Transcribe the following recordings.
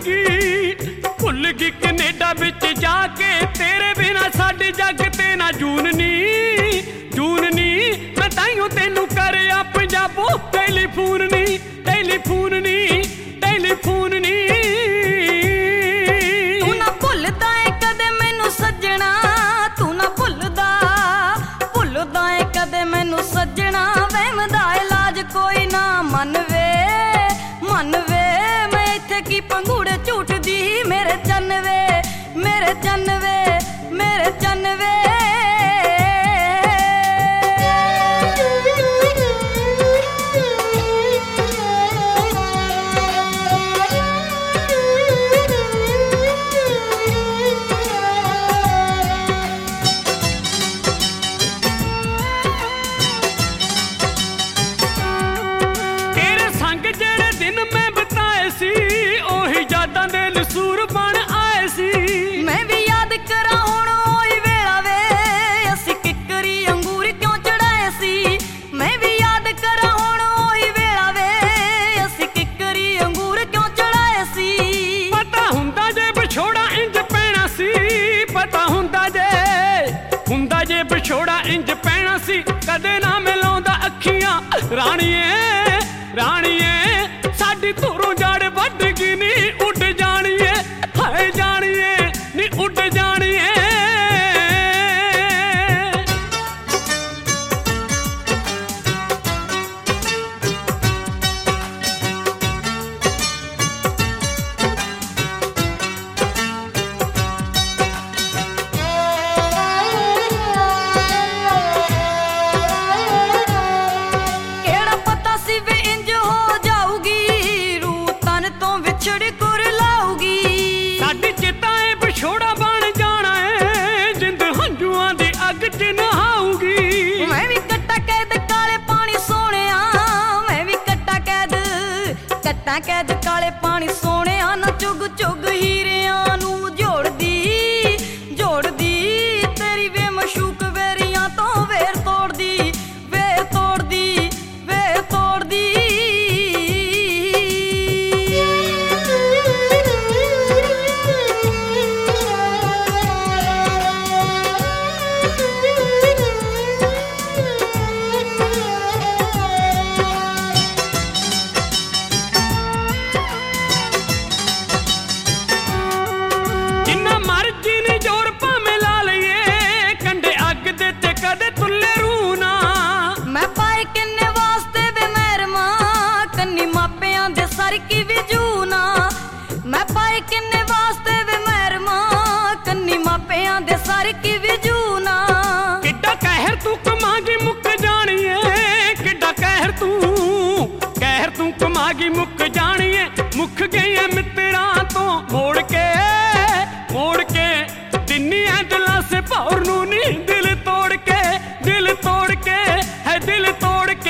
भुल गई कनेडा विच जाके तेरे बिना साडे जग ते ना जून नी मैं ताइयों तेनू करया पंजाबों टेलीफोन नी तू ना भुलदा है कदे मैनू सजना तू ना भुलदा है कदे मैनू सजना वहम दा इलाज कोई ना मन वे मैं इत्थे की पंगूड़े झूठदी मेरे चन्न वे छोड़ा इंज पैना सी कदे ना मिलाउंदा अखियां राणीए साडी धुरों जड़ वध गई नी उड जाणीए हाय जाणीए नी उड जाणीए कैद काले पानी सोने ना चुग चुग हीरियां नू जोड़दी तेरी वे मशूक वेरियां तो वेर तोड़दी की विजूना मैं पाए किन्ने वास्ते वे मैरमा कन्नी मापियां दे सार की विजूना किड्डा कहर तू कमागी मुक जाणीए किड्डा कहर तू कमागी मुक जाणीए मुख गई है मित्रां तो मोड़ के दिन्नी है दिलां से भौर नू नी दिल तोड़ के है दिल तोड़ के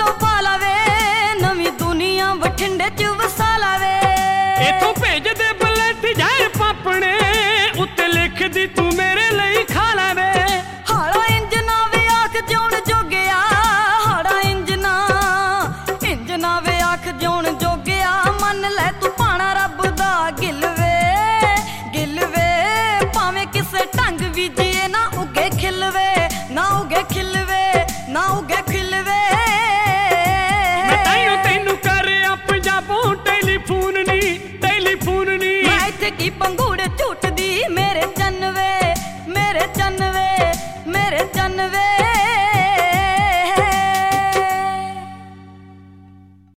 बठिंडे च वसा लावे इथों भेज दे